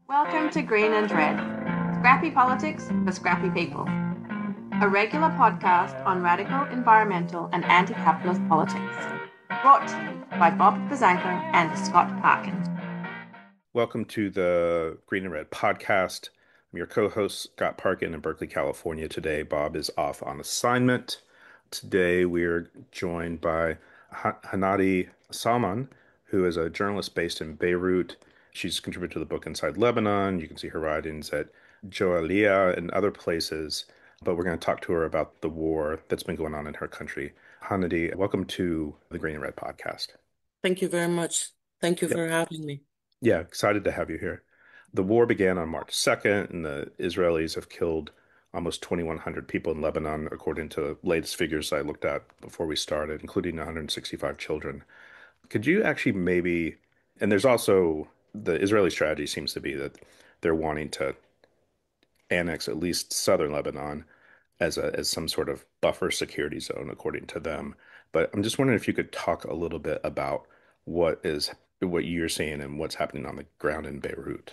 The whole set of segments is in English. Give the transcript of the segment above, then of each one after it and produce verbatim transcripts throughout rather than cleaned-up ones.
Welcome to Green and Red, scrappy politics for scrappy people, a regular podcast on radical environmental and anti-capitalist politics, brought to you by Bob Bazanko and Scott Parkin. Welcome to the Green and Red podcast. I'm your co-host, Scott Parkin in Berkeley, California. Today, Bob is off on assignment. Today, we're joined by Ha- Hanadi Salman, who is a journalist based in Beirut. She's contributed to the book Inside Lebanon. You can see her writings at Joalia and other places. But we're going to talk to her about the war that's been going on in her country. Hanadi, welcome to the Green and Red podcast. Thank you very much. Thank you Yep. for having me. Yeah, excited to have you here. The war began on March second, and the Israelis have killed almost twenty-one hundred people in Lebanon, according to the latest figures I looked at before we started, including one hundred sixty-five children. Could you actually maybe, and there's also the Israeli strategy seems to be that they're wanting to annex at least southern Lebanon as a as some sort of buffer security zone, according to them. But I'm just wondering if you could talk a little bit about what is what you're seeing and what's happening on the ground in Beirut.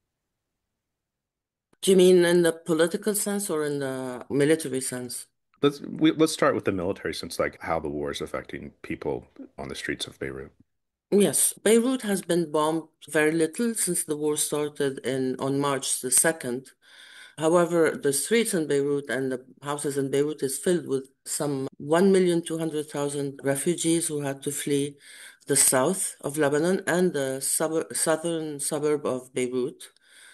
Do you mean in the political sense or in the military sense? Let's we, let's start with the military sense, like how the war is affecting people on the streets of Beirut. Yes, Beirut has been bombed very little since the war started in on March the second. However, the streets in Beirut and the houses in Beirut is filled with some one million two hundred thousand refugees who had to flee the south of Lebanon and the suburb, southern suburb of Beirut.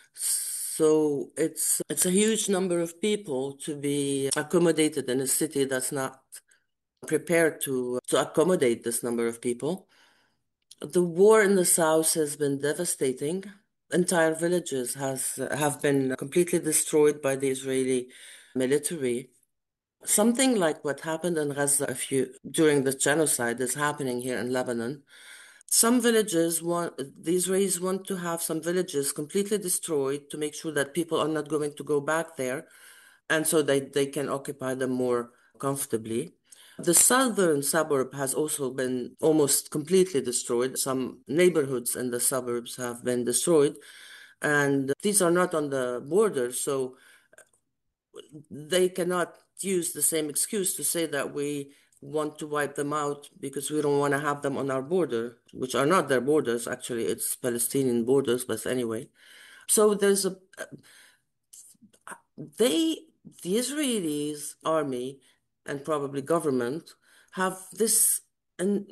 So it's it's a huge number of people to be accommodated in a city that's not prepared to to accommodate this number of people. The war in the south has been devastating. Entire villages has have been completely destroyed by the Israeli military. Something like what happened in Gaza a few during the genocide is happening here in Lebanon. Some villages want, the Israelis want to have some villages completely destroyed to make sure that people are not going to go back there, and so they, they can occupy them more comfortably. The southern suburb has also been almost completely destroyed. Some neighborhoods in the suburbs have been destroyed, and these are not on the border, so they cannot use the same excuse to say that we want to wipe them out because we don't want to have them on our border, which are not their borders. Actually, it's Palestinian borders, but anyway. So there's a they the Israelis army and probably government have this an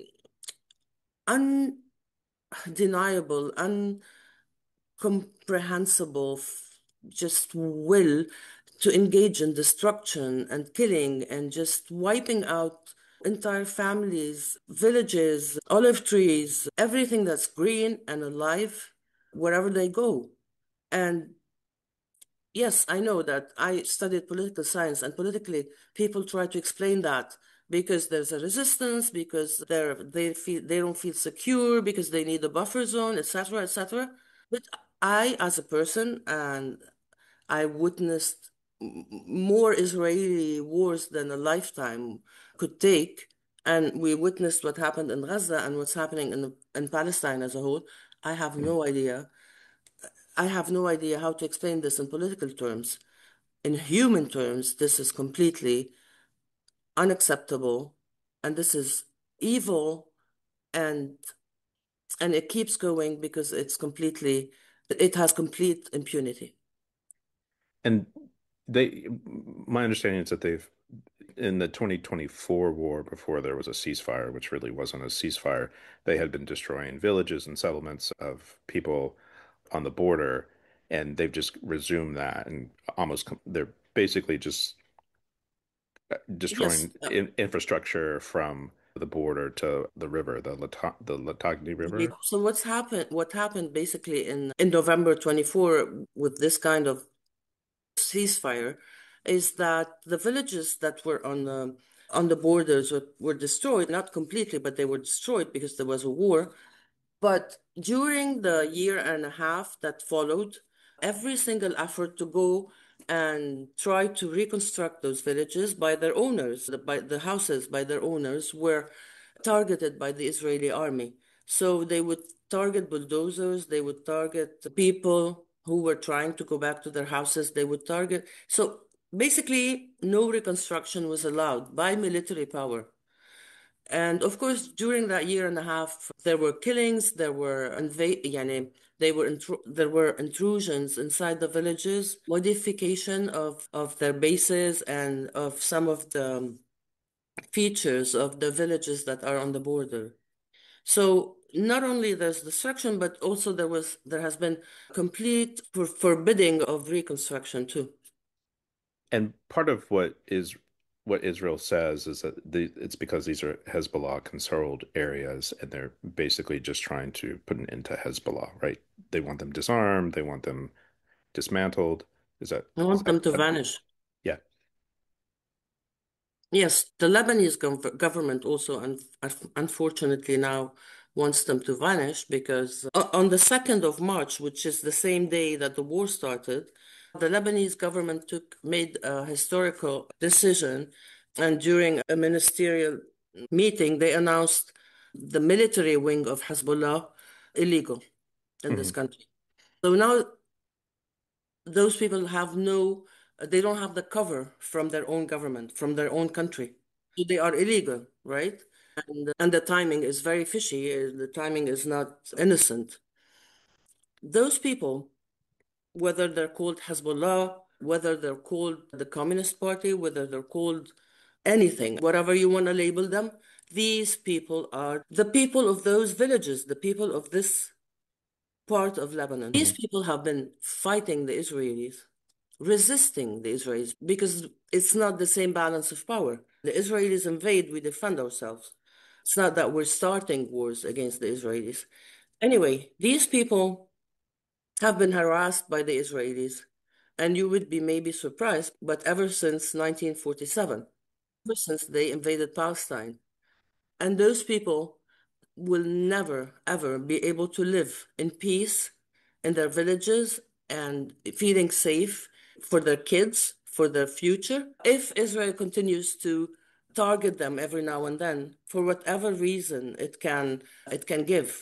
undeniable, uncomprehensible f- just will to engage in destruction and killing and just wiping out entire families, villages, olive trees, everything that's green and alive wherever they go. And yes, I know that I studied political science, and politically, people try to explain that because there's a resistance, because they're they feel they don't feel secure, because they need a buffer zone, et cetera, et cetera. But I, as a person, and I witnessed m- more Israeli wars than a lifetime could take, and we witnessed what happened in Gaza and what's happening in in Palestine as a whole. I have Mm. no idea. I have no idea how to explain this in political terms. In human terms, this is completely unacceptable, and this is evil, and and it keeps going because it's completely it has complete impunity. And they, my understanding is that they've, in the twenty twenty-four war, before there was a ceasefire, which really wasn't a ceasefire, they had been destroying villages and settlements of people on the border, and they've just resumed that and almost com- they're basically just Yes. destroying uh, in infrastructure from the border to the river, the Lata the Latagny yeah. River. So what's happened? What happened basically in in November twenty-four with this kind of ceasefire is that the villages that were on the on the borders were, were destroyed, not completely, but they were destroyed because there was a war. But during the year and a half that followed, every single effort to go and try to reconstruct those villages by their owners, the, by the houses by their owners, were targeted by the Israeli army. So they would target bulldozers, they would target people. who were trying to go back to their houses, they would target. So basically, no reconstruction was allowed by military power. And of course, during that year and a half, there were killings, there were inva- yani, they were intru- there were intrusions inside the villages, modification of, of their bases and of some of the features of the villages that are on the border. So not only there's destruction, but also there was there has been complete for forbidding of reconstruction too. And part of what is what Israel says is that the, it's because these are Hezbollah controlled areas and they're basically just trying to put an end to Hezbollah, right? They want them disarmed, they want them dismantled. Is that, I is want that, them to that vanish. yeah. Yes, the Lebanese gov government also, un unfortunately, now wants them to vanish because uh, on the second of March, which is the same day that the war started, the Lebanese government took made a historical decision, and during a ministerial meeting, they announced the military wing of Hezbollah illegal in this Mhm. country. So now those people have no, they don't have the cover from their own government, from their own country. So they are illegal, right? And, and the timing is very fishy. uh, The timing is not innocent. Those people, whether they're called Hezbollah, whether they're called the Communist Party, whether they're called anything, whatever you want to label them, these people are the people of those villages, the people of this part of Lebanon. These Mhm. people have been fighting the Israelis, resisting the Israelis, because it's not the same balance of power. The Israelis invade, we defend ourselves. It's not that we're starting wars against the Israelis. Anyway, these people have been harassed by the Israelis, and you would be maybe surprised, but ever since nineteen forty-seven, ever since they invaded Palestine, and those people will never, ever be able to live in peace in their villages and feeling safe for their kids, for their future, if Israel continues to target them every now and then for whatever reason it can it can give.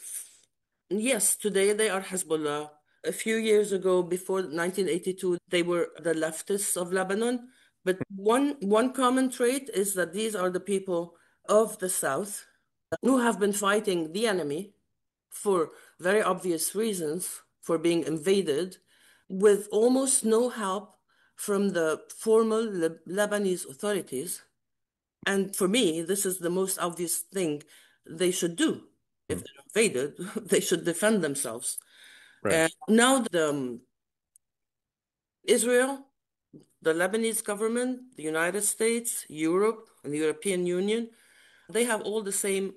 Yes, today they are Hezbollah. A few years ago, before nineteen eighty-two, they were the leftists of Lebanon. But one one common trait is that these are the people of the south who have been fighting the enemy for very obvious reasons, for being invaded, with almost no help from the formal Le Lebanese authorities. And for me, this is the most obvious thing they should do. If Mhm. they're invaded, they should defend themselves. Right. And now the um, Israel, the Lebanese government, the United States, Europe, and the European Union, they have all the same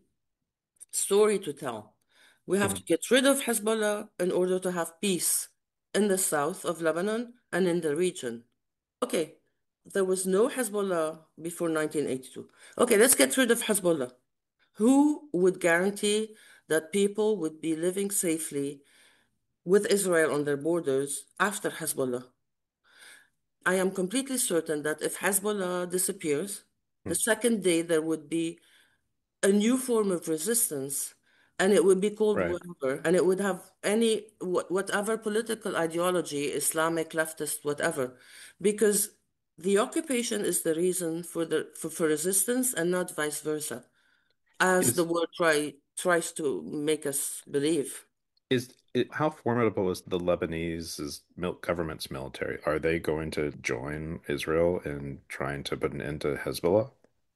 story to tell. We have to Mhm. get rid of Hezbollah in order to have peace in the south of Lebanon and in the region. Okay, there was no Hezbollah before nineteen eighty-two. Okay, let's get rid of Hezbollah. Who would guarantee that people would be living safely with Israel on their borders after Hezbollah? I am completely certain that if Hezbollah disappears, the Mhm. second day there would be a new form of resistance, and it would be called Right. whatever, and it would have any wh- whatever political ideology, Islamic, leftist, whatever, because the occupation is the reason for the for, for resistance and not vice versa, as the Is world try tries to make us believe. is it, how formidable is the Lebanese mil government's military? Are they going to join Israel in trying to put an end to Hezbollah?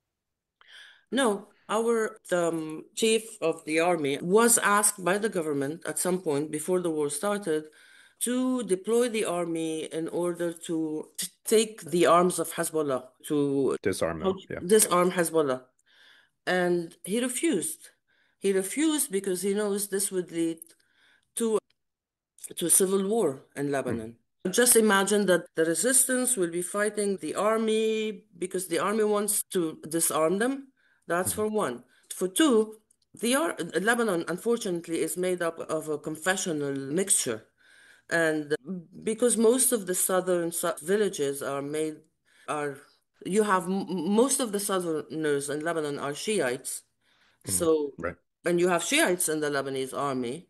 No, our the um, chief of the army was asked by the government at some point before the war started to deploy the army in order to t- take the arms of Hezbollah, to Disarm them. Yeah. disarm Hezbollah. And he refused. He refused because he knows this would lead to to civil war in Mhm. Lebanon. Just imagine that the resistance will be fighting the army because the army wants to disarm them. That's Mhm. for one. For two, the Ar Lebanon, unfortunately, is made up of a confessional mixture. And because most of the southern su villages are made, are, you have m most of the southerners in Lebanon are Shiites. Mhm. So, Right. and you have Shiites in the Lebanese army.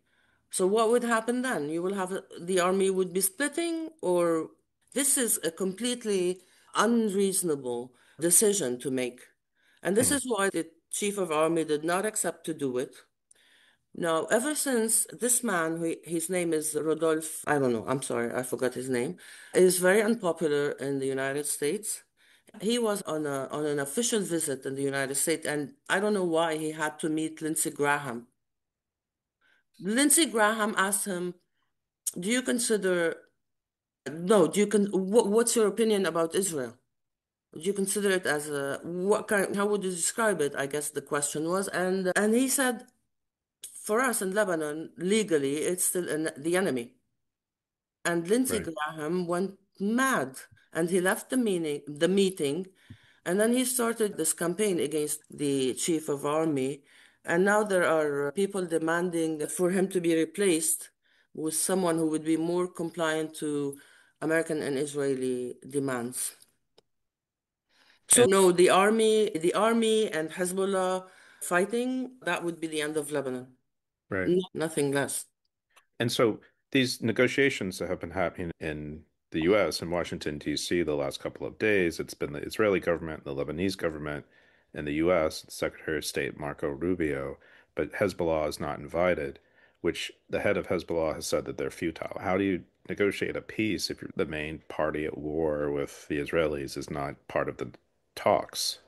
So what would happen then? You will have a- the army would be splitting, or this is a completely unreasonable decision to make. And this Hmm. is why the chief of army did not accept to do it. Now, ever since this man, who his name is Rodolphe, I don't know, I'm sorry, I forgot his name, is very unpopular in the United States. He was on a on an official visit in the United States, and I don't know why he had to meet Lindsey Graham. Lindsey Graham asked him, "Do you consider no? Do you con what, what's your opinion about Israel? Do you consider it as a what kind? How would you describe it?" I guess the question was, and and he said, "For us in Lebanon, legally, it's still an, the enemy." And Lindsey Right. Graham went mad, and he left the meeting, the meeting, and then he started this campaign against the chief of army. And now there are people demanding for him to be replaced with someone who would be more compliant to American and Israeli demands. So And no, the army, the army and Hezbollah fighting, that would be the end of Lebanon. right. No, nothing less. And so these negotiations that have been happening in the U S and Washington, D C the last couple of days, it's been the Israeli government, the Lebanese government, and the U S, Secretary of State Marco Rubio, but Hezbollah is not invited, which the head of Hezbollah has said that they're futile. How do you negotiate a peace if you're the main party at war with the Israelis is not part of the talks?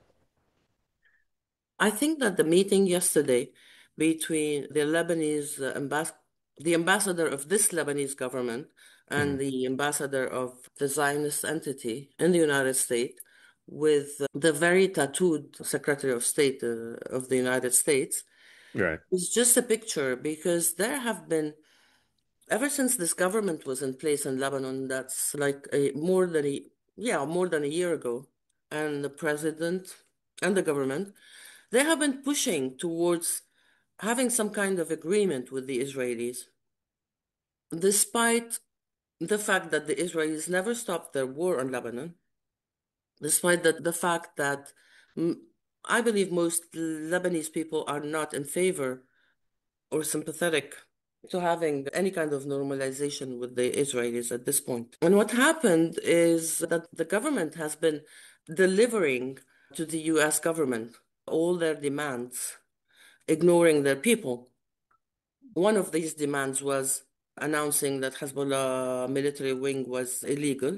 I think that the meeting yesterday between the Lebanese uh, ambas the ambassador of this Lebanese government and Hmm. the ambassador of the Zionist entity in the United States with uh, the very tattooed Secretary of State uh, of the United States Right. is just a picture because there have been, ever since this government was in place in Lebanon, that's like a more than a, yeah, more than a year ago, and the president and the government they have been pushing towards having some kind of agreement with the Israelis, despite the fact that the Israelis never stopped their war on Lebanon, despite the, the fact that mm, I believe most Lebanese people are not in favor or sympathetic to having any kind of normalization with the Israelis at this point. And what happened is that the government has been delivering to the U S government all their demands, ignoring their people. One of these demands was announcing that Hezbollah military wing was illegal.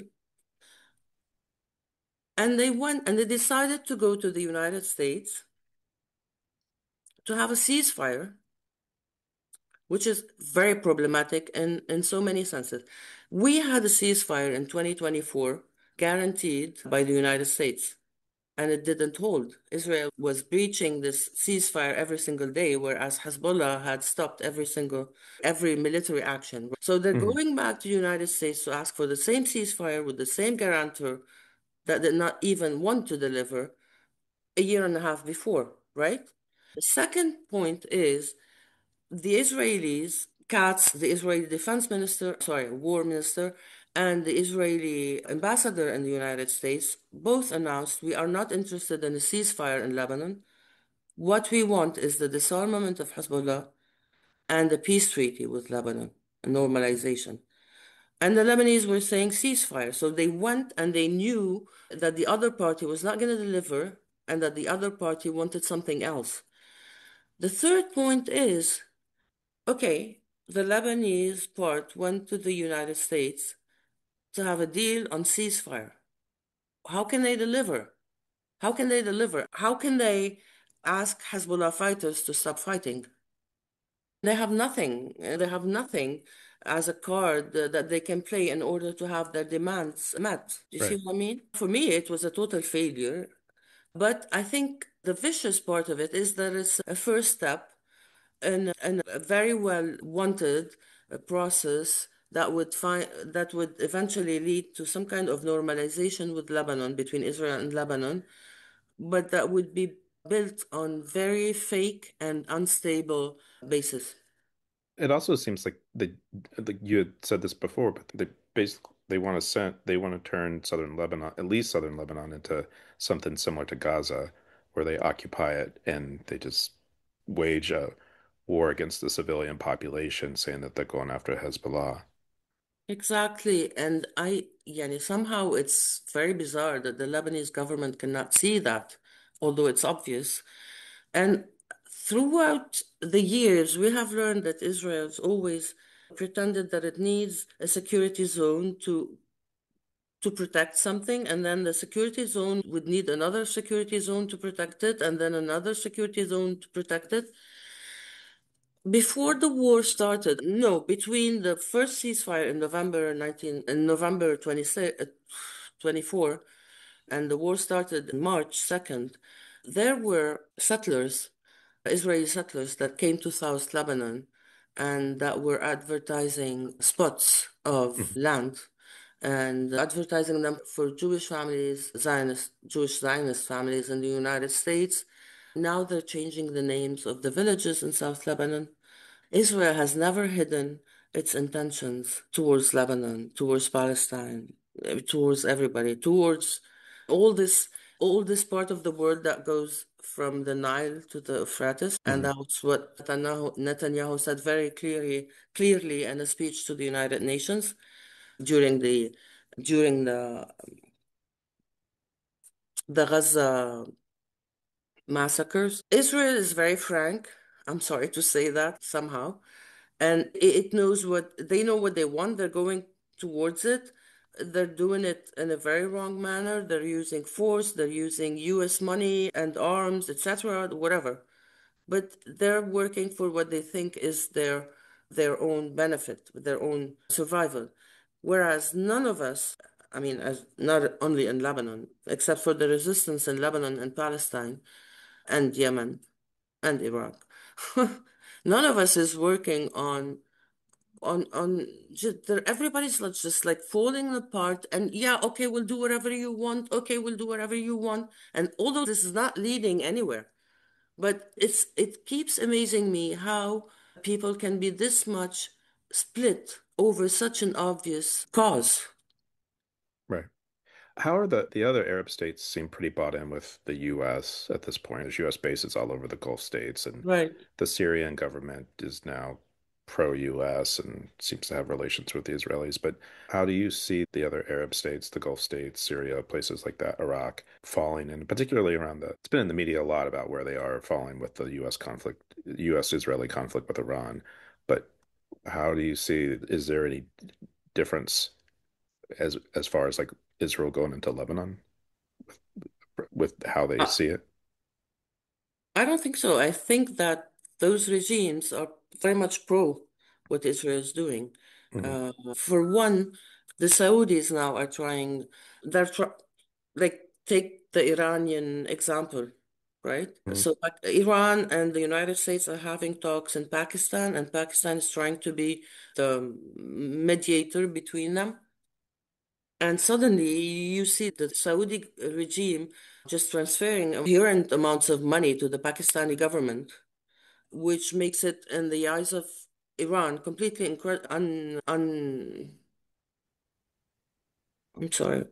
And they went and they decided to go to the United States to have a ceasefire, which is very problematic in, in so many senses. We had a ceasefire in twenty twenty-four guaranteed by the United States, and it didn't hold. Israel was breaching this ceasefire every single day, whereas Hezbollah had stopped every single every military action. So they're Hmm. going back to the United States to ask for the same ceasefire with the same guarantor that did not even want to deliver a year and a half before, right? The second point is the Israelis, Katz, the Israeli defense minister, sorry, war minister, and the Israeli ambassador in the United States both announced we are not interested in a ceasefire in Lebanon. What we want is the disarmament of Hezbollah and a peace treaty with Lebanon, a normalization. And the Lebanese were saying ceasefire. So they went and they knew that the other party was not going to deliver and that the other party wanted something else. The third point is okay, the Lebanese part went to the United States to have a deal on ceasefire. How can they deliver? How can they deliver? How can they ask Hezbollah fighters to stop fighting? They have nothing. They have nothing as a card uh, that they can play in order to have their demands met. Do you see Right. what I mean? For me, it was a total failure. But I think the vicious part of it is that it's a first step in, in a very well wanted uh, process that would find that would eventually lead to some kind of normalization with Lebanon between Israel and Lebanon, but that would be built on very fake and unstable basis. It also seems like they, like you had said this before, but they basically they want to send they want to turn southern Lebanon, at least southern Lebanon, into something similar to Gaza, where they occupy it and they just wage a war against the civilian population, saying that they're going after Hezbollah. Exactly. And I, yani, somehow it's very bizarre that the Lebanese government cannot see that, although it's obvious. And throughout the years, we have learned that Israel's always pretended that it needs a security zone to to protect something, and then the security zone would need another security zone to protect it, and then another security zone to protect it. Before the war started, no, between the first ceasefire in November nineteen, in November twenty-four, and the war started in March second, there were settlers, Israeli settlers that came to South Lebanon and that were advertising spots of Mhm. land and advertising them for Jewish families, Zionist, Jewish Zionist families in the United States. Now they're changing the names of the villages in South Lebanon. Israel has never hidden its intentions towards Lebanon, towards Palestine, eh, towards everybody, towards all this, all this part of the world that goes from the Nile to the Euphrates. And Mhm. that's what Netanyahu, Netanyahu said very clearly, clearly in a speech to the United Nations during the during the the Gaza massacres. Israel is very frank. I'm sorry to say that somehow. And it knows what they know what they want. They're going towards it. They're doing it in a very wrong manner. They're using force, they're using U S money and arms, et cetera, whatever. But they're working for what they think is their their own benefit, their own survival. Whereas none of us, I mean, as not only in Lebanon, except for the resistance in Lebanon and Palestine and Yemen and Iraq, none of us is working on on on just everybody's just like falling apart. And yeah, okay, we'll do whatever you want. Okay, we'll do whatever you want. And although this is not leading anywhere, but it's it keeps amazing me how people can be this much split over such an obvious cause. Right. How are the the other Arab states seem pretty bought in with the U S at this point? There's U S bases all over the Gulf states, and Right. the Syrian government is now pro-U S and seems to have relations with the Israelis. But how do you see the other Arab states, the Gulf states, Syria, places like that, Iraq, falling, and particularly around the, it's been in the media a lot about where they are falling with the U S conflict, U S-Israeli conflict with Iran. But how do you see, is there any difference as as far as like Israel going into Lebanon with how they Uh, see it? I don't think so. I think that those regimes are very much pro what Israel is doing. Hmm. Uh, for one, the Saudis now are trying, they're try, like, take the Iranian example, right? Hmm. So like, Iran and the United States are having talks in Pakistan, and Pakistan is trying to be the mediator between them. And suddenly you see the Saudi regime just transferring inherent amounts of money to the Pakistani government, which makes it, in the eyes of Iran, completely incre- un, un, I'm sorry,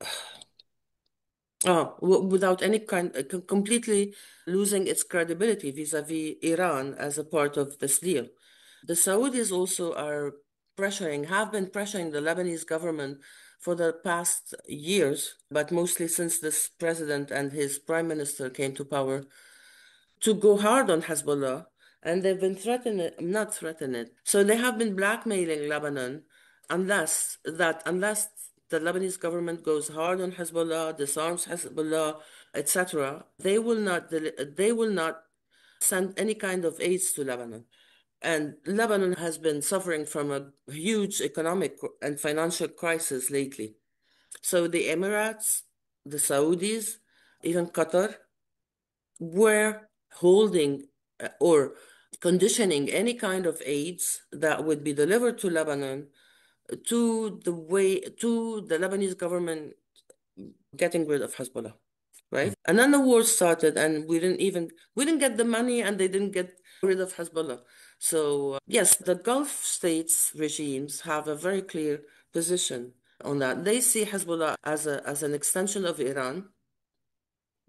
oh, w- without any kind, uh, com- completely losing its credibility vis-a-vis Iran as a part of this deal. The Saudis also are pressuring, have been pressuring the Lebanese government for the past years, but mostly since this president and his prime minister came to power, to go hard on Hezbollah. And they've been threatening, not threatening it. So they have been blackmailing Lebanon unless that, unless the Lebanese government goes hard on Hezbollah, disarms Hezbollah, et cetera, they will not, they will not send any kind of aids to Lebanon. And Lebanon has been suffering from a huge economic and financial crisis lately. So the Emirates, the Saudis, even Qatar were holding uh, or conditioning any kind of aids that would be delivered to Lebanon to the way to the Lebanese government getting rid of Hezbollah, right? And then the war started, and we didn't even we didn't get the money, and they didn't get rid of Hezbollah. So uh, yes, the Gulf states regimes have a very clear position on that. They see Hezbollah as a as an extension of Iran,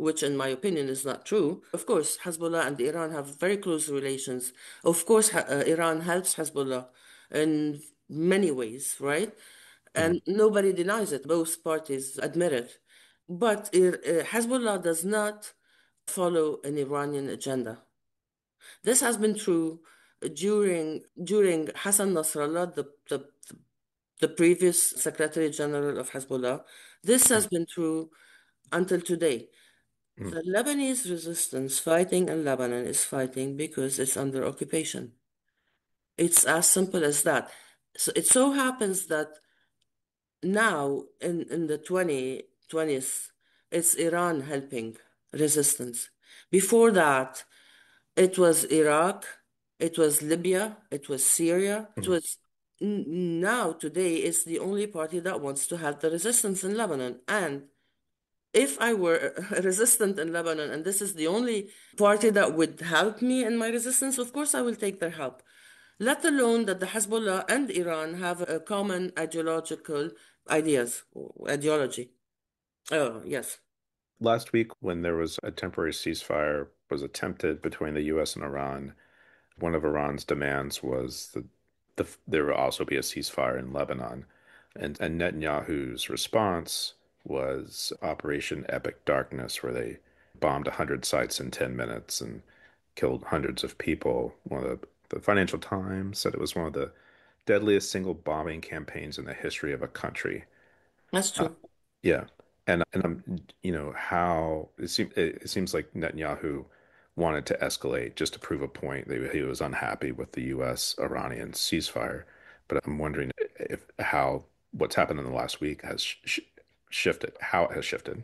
which in my opinion is not true. Of course, Hezbollah and Iran have very close relations. Of course, uh, Iran helps Hezbollah in many ways, right? Hmm. And nobody denies it. Both parties admit it. But uh, Hezbollah does not follow an Iranian agenda. This has been true during during Hassan Nasrallah, the, the, the previous Secretary General of Hezbollah. This has been true until today. Hmm. The Lebanese resistance fighting in Lebanon is fighting because it's under occupation. It's as simple as that. So it so happens that now in, in the twenty twentieth, it's Iran helping resistance. Before that, it was Iraq, it was Libya, it was Syria, it Hmm. was now today it's the only party that wants to help the resistance in Lebanon. And if I were resistant in Lebanon and this is the only party that would help me in my resistance, of course I will take their help. Let alone that the Hezbollah and Iran have a common ideological ideas, ideology. Oh, yes. Last week, when there was a temporary ceasefire was attempted between the U S and Iran, one of Iran's demands was that the, there would also be a ceasefire in Lebanon. And, and Netanyahu's response was Operation Epic Darkness, where they bombed one hundred sites in ten minutes and killed hundreds of people. One of the, the Financial Times said it was one of the deadliest single bombing campaigns in the history of a country. That's Uh, true. yeah, and and I'm you know how it seems it, seems like Netanyahu wanted to escalate just to prove a point that he was unhappy with the U S Iranian ceasefire. But I'm wondering if how what's happened in the last week has sh shifted, how it has shifted,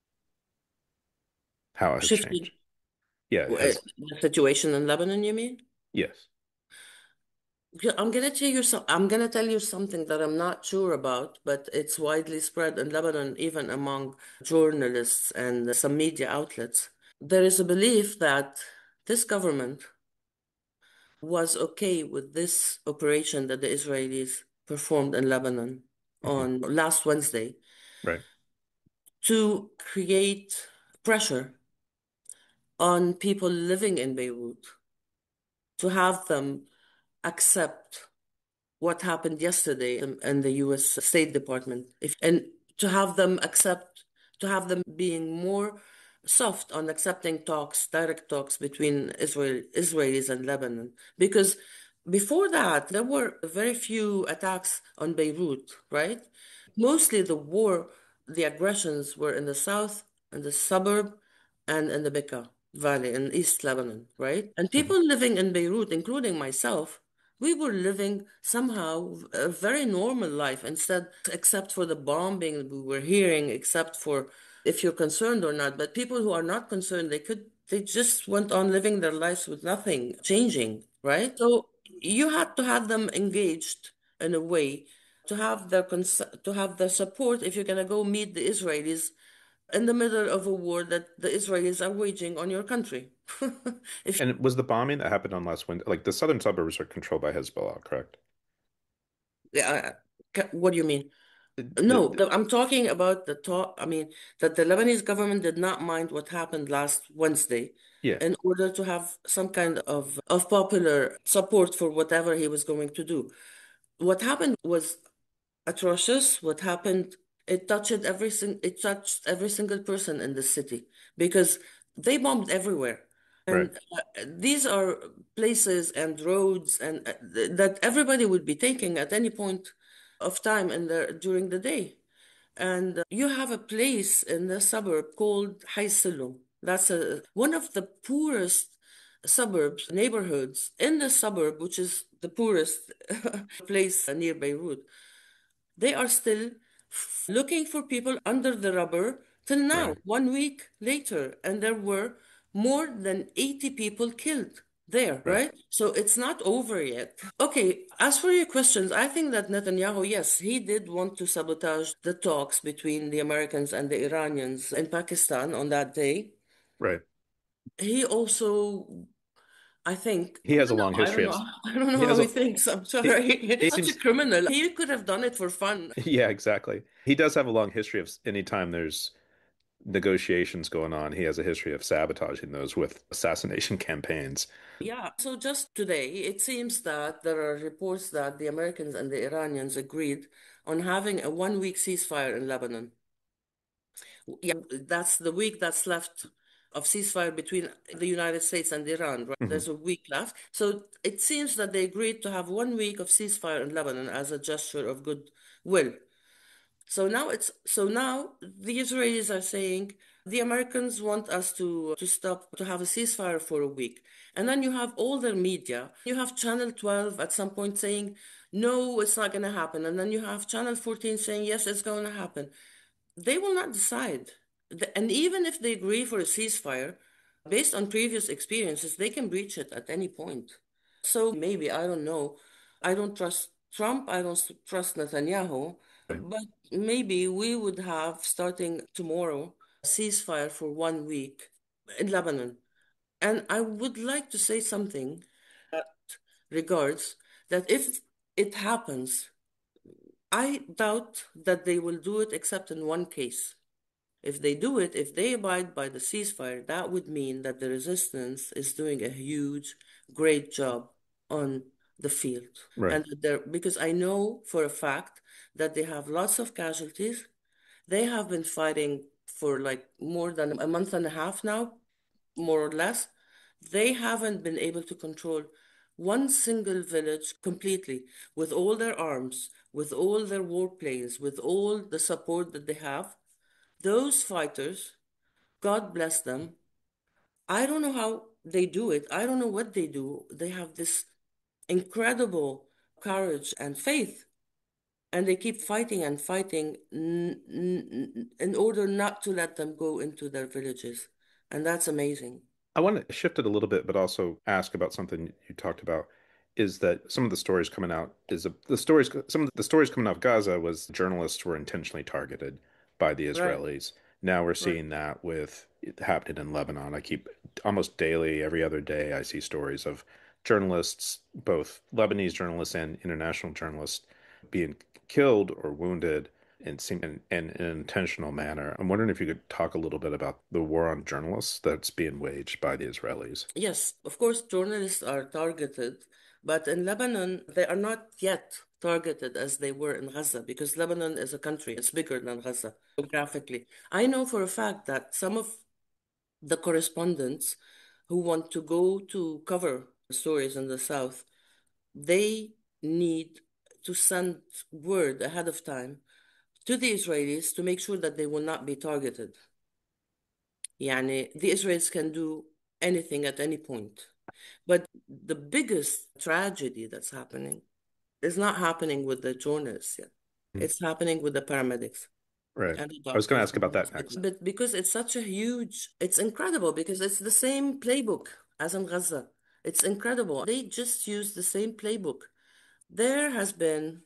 how it has Shifted changed. Yeah, it uh, has. the situation in Lebanon, you mean? Yes. Yeah, I'm gonna tell you some, I'm gonna tell you something that I'm not sure about, but it's widely spread in Lebanon, even among journalists and some media outlets. There is a belief that this government was okay with this operation that the Israelis performed in Lebanon Hmm. on last Wednesday Right. to create pressure on people living in Beirut, to have them accept what happened yesterday in in the U S State Department, if, and to have them accept, to have them being more soft on accepting talks, direct talks between Israel, Israelis and Lebanon. Because before that, there were very few attacks on Beirut, right? Mostly the war, the aggressions were in the south, in the suburb, and in the Bekaa Valley in East Lebanon, right? And Hmm. people living in Beirut, including myself, we were living somehow a very normal life instead, except for the bombing we were hearing, except for if you're concerned or not. But people who are not concerned, they could, they just went on living their lives with nothing changing, right? So you had to have them engaged in a way to have their cons to have their support if you're gonna go meet the Israelis in the middle of a war that the Israelis are waging on your country. If And was the bombing that happened on last Wednesday, like the southern suburbs are controlled by Hezbollah, correct? uh, what do you mean? The, No, the- the, I'm talking about the talk. I mean, that the Lebanese government did not mind what happened last Wednesday yeah, in order to have some kind of, of popular support for whatever he was going to do. What happened was atrocious. What happened, it touched every sing it touched every single person in the city because they bombed everywhere. right, And uh, these are places and roads and uh, th- that everybody would be taking at any point of time in the during the day. And uh, you have a place in the suburb called Hay Silum. That's a, one of the poorest suburbs, neighborhoods in the suburb, which is the poorest place near Beirut. They are still looking for people under the rubber till now, right. one week later, and there were more than eighty people killed there, Right. right? So it's not over yet. Okay, as for your questions, I think that Netanyahu, yes, he did want to sabotage the talks between the Americans and the Iranians in Pakistan on that day. Right. He also, I think, He I has a don't long know, I don't history of know, I don't he know has how he a thinks. I'm he, sorry. he Such a seems criminal. He could have done it for fun. yeah, exactly. He does have a long history of anytime there's negotiations going on, he has a history of sabotaging those with assassination campaigns. Yeah, so just today, it seems that there are reports that the Americans and the Iranians agreed on having a one week ceasefire in Lebanon. Yeah, that's the week that's left of ceasefire between the United States and Iran, right? Hmm. There's a week left. So it seems that they agreed to have one week of ceasefire in Lebanon as a gesture of goodwill. So now it's so now the Israelis are saying the Americans want us to to stop to have a ceasefire for a week. And then you have all their media. You have Channel twelve at some point saying, no, it's not going to happen. And then you have Channel fourteen saying, yes, it's going to happen. They will not decide. And even if they agree for a ceasefire, based on previous experiences, they can breach it at any point. So maybe, I don't know. I don't trust Trump. I don't trust Netanyahu. Right. But maybe we would have, starting tomorrow, a ceasefire for one week in Lebanon. And I would like to say something that regards that if it happens, I doubt that they will do it except in one case. If they do it, if they abide by the ceasefire, that would mean that the resistance is doing a huge, great job on the field. Right. And they're, because I know for a fact that they have lots of casualties. They have been fighting for like more than a month and a half now, more or less. They haven't been able to control one single village completely with all their arms, with all their warplanes, with all the support that they have. Those fighters, God bless them. I don't know how they do it. I don't know what they do. They have this incredible courage and faith, and they keep fighting and fighting n- n- in order not to let them go into their villages. And that's amazing. I want to shift it a little bit, but also ask about something you talked about. Is that some of the stories coming out is a, the stories some of the stories coming out of Gaza was journalists were intentionally targeted by the Right, Israelis. Now we're right. seeing that with it happening in Lebanon. I keep almost daily, every other day, I see stories of journalists, both Lebanese journalists and international journalists, being killed or wounded in, seem- in, in an intentional manner. I'm wondering if you could talk a little bit about the war on journalists that's being waged by the Israelis. Yes, of course, journalists are targeted, but in Lebanon, they are not yet targeted as they were in Gaza because Lebanon is a country, it's bigger than Gaza geographically. I know for a fact that some of the correspondents who want to go to cover stories in the South, they need to send word ahead of time to the Israelis to make sure that they will not be targeted. Yani, the Israelis can do anything at any point. But the biggest tragedy that's happening is not happening with the journalists yet. Mhm. It's happening with the paramedics Right. and the I was going to doctors ask in the about that hospital. next. But because it's such a huge, it's incredible because it's the same playbook as in Gaza. It's incredible. They just use the same playbook. There has been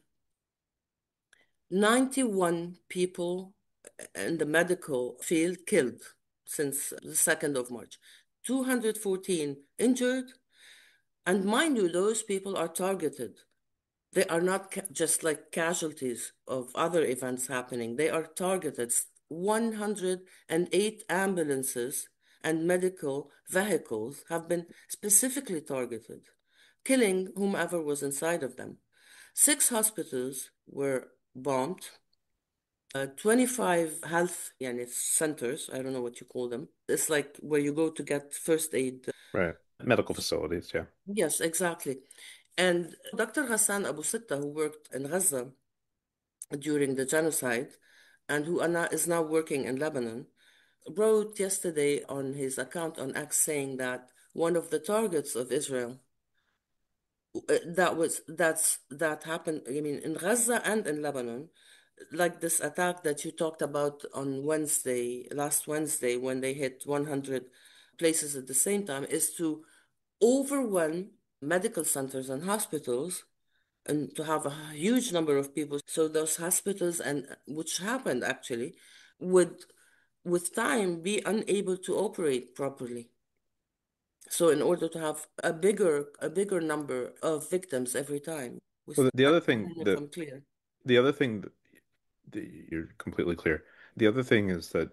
ninety-one people in the medical field killed since the second of March, two hundred fourteen injured. And mind you, those people are targeted. They are not ca- just like casualties of other events happening. They are targeted. one hundred eight ambulances and medical vehicles have been specifically targeted, killing whomever was inside of them. Six hospitals were bombed. Uh, twenty-five health yani, centers, I don't know what you call them. It's like where you go to get first aid. Right. Medical facilities, yeah. Yes, exactly. And Doctor Hassan Abu Sitta, who worked in Gaza during the genocide and who is now working in Lebanon, wrote yesterday on his account on X saying that one of the targets of Israel uh, that was that's that happened, I mean, in Gaza and in Lebanon, like this attack that you talked about on Wednesday, last Wednesday, when they hit one hundred places at the same time, is to overwhelm medical centers and hospitals and to have a huge number of people. So those hospitals, and which happened actually, would with time be unable to operate properly. So in order to have a bigger a bigger number of victims every time. Well, With, the, the I other don't thing know if that I'm clear. the other thing that, that you're completely clear. The other thing is that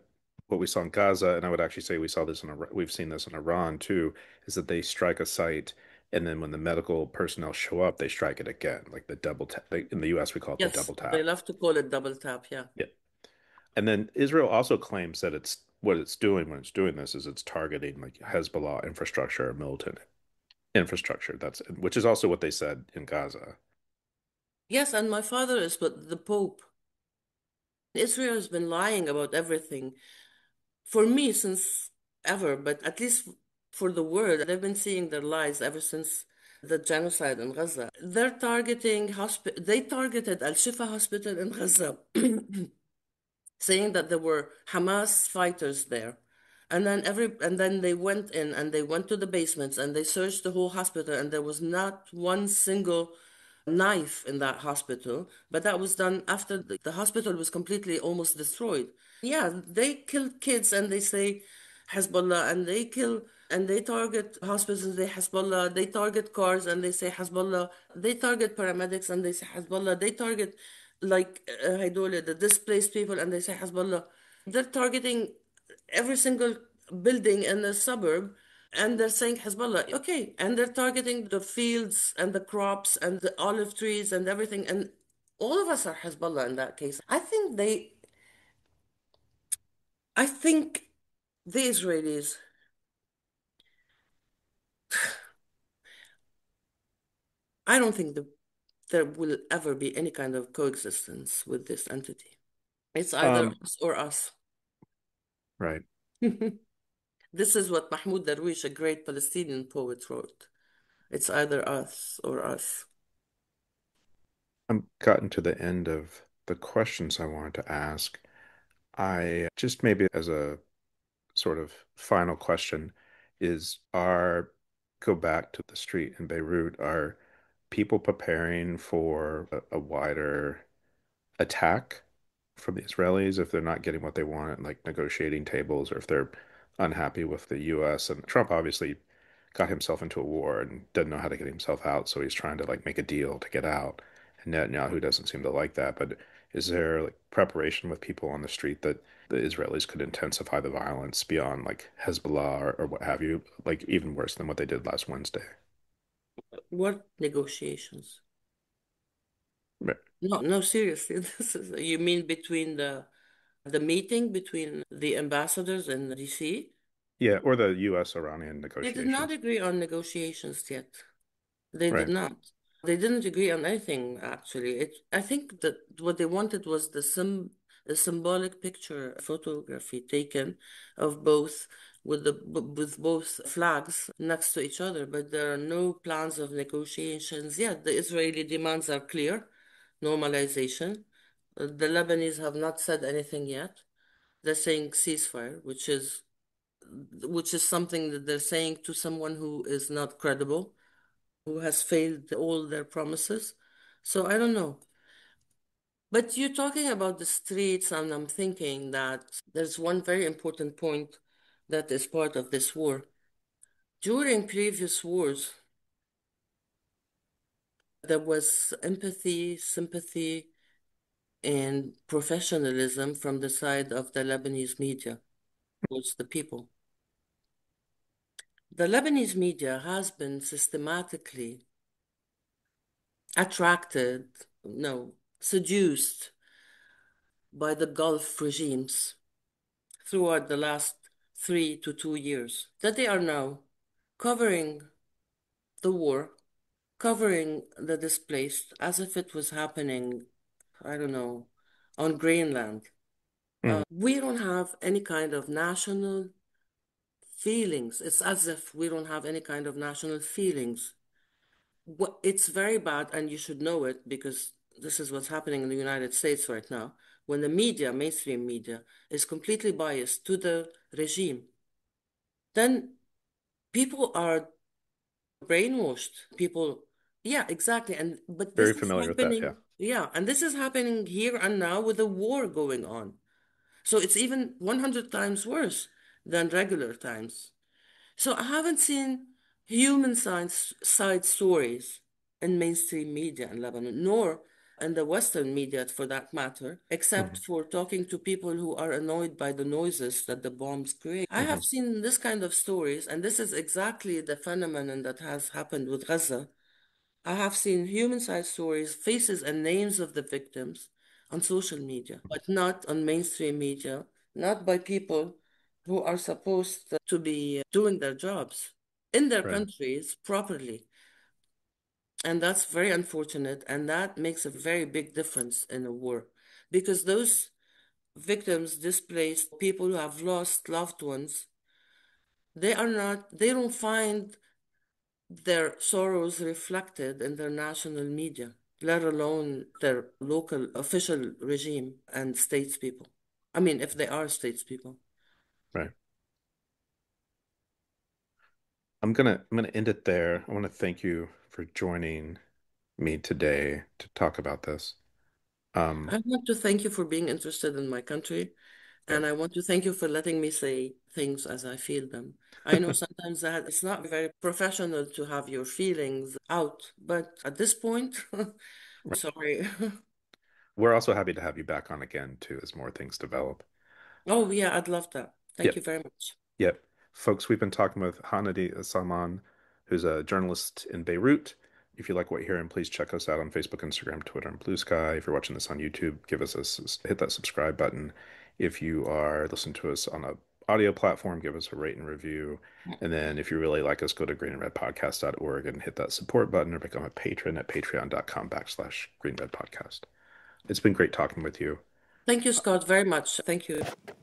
what we saw in Gaza, and I would actually say we saw this in Iran, we've seen this in Iran too, is that they strike a site, and then when the medical personnel show up, they strike it again, like the double tap. They, in the U S, we call it the Yes, double they tap. love to call it double tap, yeah. Yeah. And then Israel also claims that it's what it's doing when it's doing this is it's targeting like Hezbollah infrastructure, militant infrastructure. That's which is also what they said in Gaza. Yes, and my father is but the Pope. Israel has been lying about everything for me since ever, but at least for the world, they've been seeing their lies ever since the genocide in Gaza. They're targeting hospi- they targeted Al Shifa Hospital in Gaza, saying that there were Hamas fighters there. And then every and then they went in and they went to the basements and they searched the whole hospital and there was not one single knife in that hospital, but that was done after the, the hospital was completely almost destroyed. Yeah, they kill kids and they say Hezbollah, and they kill and they target hospitals and they Hezbollah, they target cars and they say Hezbollah, they target paramedics and they say Hezbollah, they target like uh, هيدول, the displaced people and they say Hezbollah. They're targeting every single building in the suburb and they're saying Hezbollah. Okay, and they're targeting the fields and the crops and the olive trees and everything. And all of us are Hezbollah in that case. I think they, I think the Israelis, I don't think the, there will ever be any kind of coexistence with this entity. It's either Um, us or us. right. This is what Mahmoud Darwish, a great Palestinian poet, wrote. It's either us or us. I'm gotten to the end of the questions I wanted to ask. I just maybe as a sort of final question is are go back to the street in Beirut, are people preparing for a, a wider attack from the Israelis if they're not getting what they want at like negotiating tables or if they're unhappy with the U S and Trump obviously got himself into a war and doesn't know how to get himself out, so he's trying to like make a deal to get out. And Netanyahu doesn't seem to like that. But is there like preparation with people on the street that the Israelis could intensify the violence beyond like Hezbollah or, or what have you, like even worse than what they did last Wednesday? What negotiations? Right. No, no, seriously. This is, you mean between the the meeting between the ambassadors in D C? Yeah, or the U S Iranian They did not negotiations. agree on negotiations yet. They did Right. not. They didn't agree on anything, actually. It, I think that what they wanted was the sim, a symbolic picture photography taken of both with the with both flags next to each other, but there are no plans of negotiations yet. The Israeli demands are clear, normalization. Uh, The Lebanese have not said anything yet. They're saying ceasefire, which is which is something that they're saying to someone who is not credible, who has failed all their promises. So I don't know. But you're talking about the streets, and I'm thinking that there's one very important point that is part of this war. During previous wars, there was empathy, sympathy, and professionalism from the side of the Lebanese media towards the people. The Lebanese media has been systematically attracted, no, seduced by the Gulf regimes throughout the last three to two years, that they are now covering the war, covering the displaced as if it was happening, I don't know, on Greenland. Mhm. Uh, we don't have any kind of national feelings. It's as if we don't have any kind of national feelings. What, it's very bad, and you should know it because this is what's happening in the United States right now. When the media, mainstream media, is completely biased to the regime, then people are brainwashed. People, yeah, exactly. And but this Very is familiar with that, yeah. happening, yeah, and this is happening here and now with a war going on. So it's even one hundred times worse than regular times. So I haven't seen human science side stories in mainstream media in Lebanon, nor and the Western media for that matter, except Mm-hmm. for talking to people who are annoyed by the noises that the bombs create. I Mm-hmm. have seen this kind of stories, and this is exactly the phenomenon that has happened with Gaza. I have seen human-sized stories, faces and names of the victims on social media, but not on mainstream media, not by people who are supposed to be doing their jobs in their Right. countries properly. And that's very unfortunate. And that makes a very big difference in a war because those victims, displaced people who have lost loved ones, they are not, they don't find their sorrows reflected in their national media, let alone their local official regime and statespeople. I mean, if they are statespeople. Right. I'm gonna I'm gonna end it there. I want to thank you for joining me today to talk about this. Um, I want to thank you for being interested in my country, yeah. and I want to thank you for letting me say things as I feel them. I know sometimes that it's not very professional to have your feelings out, but at this point, sorry. We're also happy to have you back on again too as more things develop. Oh, yeah, I'd love that. Yeah. Thank you very much. Yeah. Folks, we've been talking with Hanadi Salman, who's a journalist in Beirut. If you like what you're hearing, please check us out on Facebook, Instagram, Twitter, and Blue Sky. If you're watching this on YouTube, give us a hit that subscribe button. If you are listening to us on a audio platform, give us a rate and review. And then if you really like us, go to green and red podcast dot org and hit that support button or become a patron at patreon.com backslash green red podcast. It's been great talking with you. Thank you, Scott, very much. Thank you.